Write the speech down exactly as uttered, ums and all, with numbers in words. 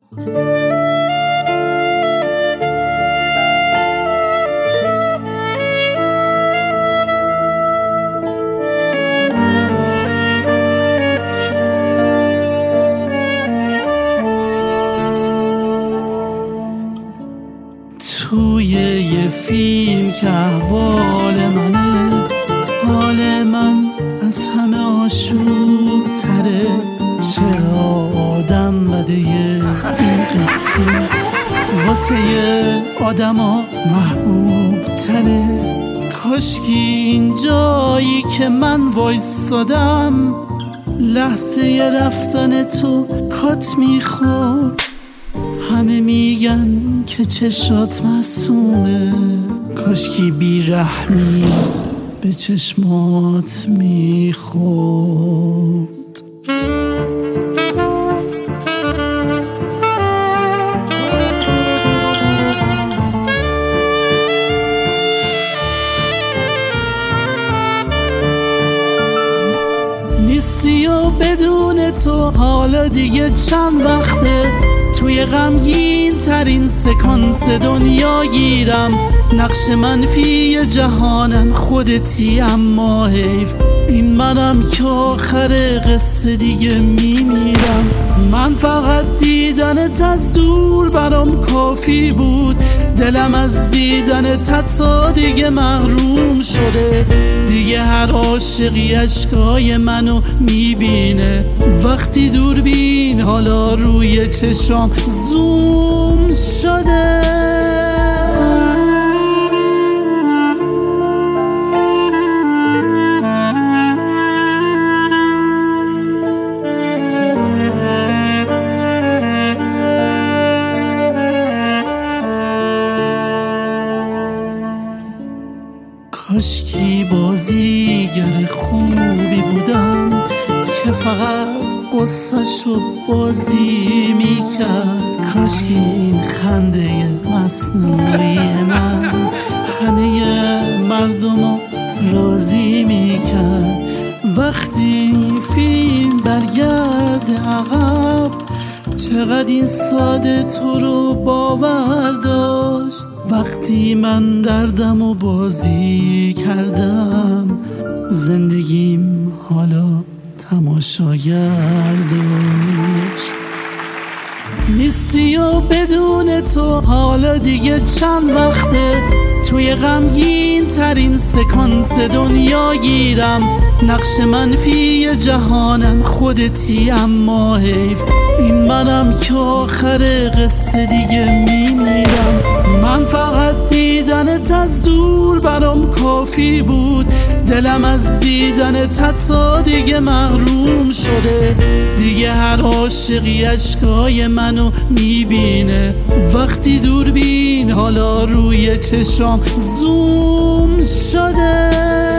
توی یه فیلم که احوال منه، حال من از همه آشوب تره. چرا آدم بده این قصه واسه آدم ها محبوب تره؟ کاشکی این جایی که من وایسادم لحظه رفتن تو کات میخورد. همه میگن که چشات معصومه، کاشکی بیرحمی به چشمات میخورد. نیستی و بدون تو حالا دیگه چند وقته توی غمگین ترین سکانس دنیا گیرم. نقش منفی جهانم خودتی، اما حیف این منم که آخر قصه دیگه میمیرم. من فقط دیدنت از دور برام کافی بود، دلم از دیدنت حتی دیگه محروم شده. دیگه هر عاشقی اشکای منو میبینه وقتی دوربین حالا روی چشام زوم شده. کاشکی بازیگر خوبی بودم که فقط قصه‌شو بازی میکرد. کاشکی این خنده مصنوعی من همه مردمو راضی میکرد. وقتی فیلم برگرده عقب چقدر این ساده تو رو باور داشت. وقتی من دردمو بازی کردم زندگیم حالا تماشاگر داشت. نیستی و بدون تو حالا دیگه چند وقته توی غمگین ترین سکانس دنیا گیرم. نقش منفی جهانم خودتی، اما حیف این منم که آخر قصه دیگه میمیرم. من فقط دیدنت از دور برام کافی بود، دلم از دیدنت حتی دیگه محروم شده. دیگه هر عاشقی اشکای منو میبینه وقتی دوربین حالا روی چشام زوم شده.